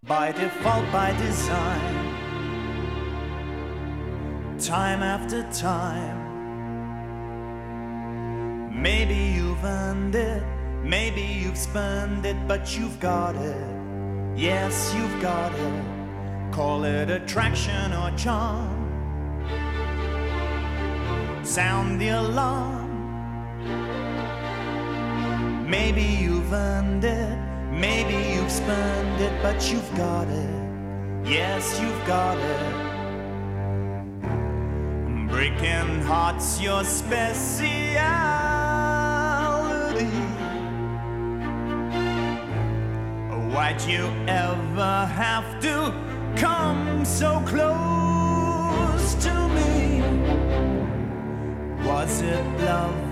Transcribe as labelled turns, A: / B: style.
A: by default, by design, time after time. Maybe you've earned it, maybe you've spurned it, but you've got it. Yes, you've got it. Call it attraction or charm. Sound the alarm. Maybe you've earned it, maybe you've spurned it, but you've got it. Yes, you've got it. Breaking hearts, your speciality. Why'd you ever have to come so close to me? Was it love